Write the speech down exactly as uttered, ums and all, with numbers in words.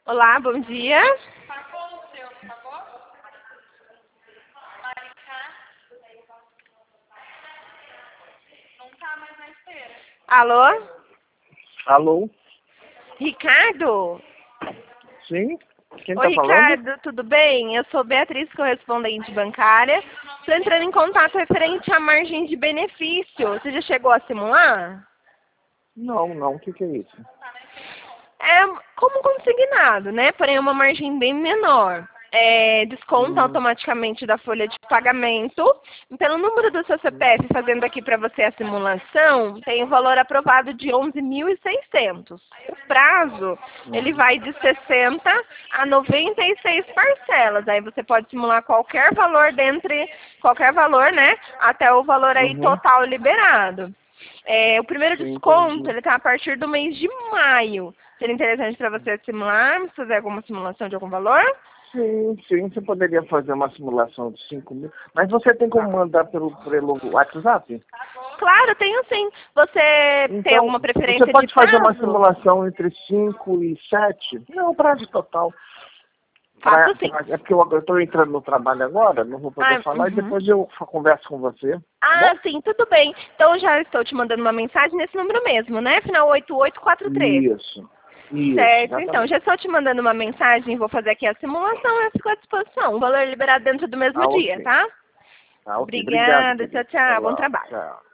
Olá, bom dia. Marcou o seu, não pagou? Maricá? Não tá mais na esteira. Alô? Alô? Ricardo? Sim? Quem Oi, tá falando? Ricardo, tudo bem? Eu sou Beatriz, correspondente bancária. Estou entrando em contato referente à margem de benefício. Você já chegou a simular? Não, não. O que, que é isso? É como consignado, né? Porém, é uma margem bem menor. É, desconta Hum, automaticamente da folha de pagamento. Pelo número do seu C P F, fazendo aqui para você a simulação, tem o valor aprovado de onze mil e seiscentos. O prazo, ele hum, vai de sessenta a noventa e seis parcelas. Aí você pode simular qualquer valor dentre, qualquer valor, né? Até o valor aí uhum. total liberado. É, o primeiro Sim, desconto, entendi. ele tá a partir do mês de maio. Seria interessante para você simular, fazer alguma simulação de algum valor? Sim, sim. Você poderia fazer uma simulação de cinco mil. Mas você tem como mandar pelo, pelo WhatsApp? Claro, tenho sim. Você tem Então, alguma você preferência de pode fazer uma prazo? simulação entre cinco e sete? Não, prazo total. Pra, Faço sim. pra- é porque eu estou entrando no trabalho agora, não vou poder Ah, falar, e uhum. depois eu fa- converso com você, tá Ah, bom? sim, tudo bem. Então já estou te mandando uma mensagem nesse número mesmo, né? Final oito oito quatro três. Isso, isso, Certo, então, já exatamente. estou te mandando uma mensagem, vou fazer aqui a simulação e eu fico à disposição. O valor liberado dentro do mesmo Ah, dia, ok. tá? Ah, ok. Obrigado, Obrigada, tchau, querido. Até tchau. Bom logo. trabalho. Tchau.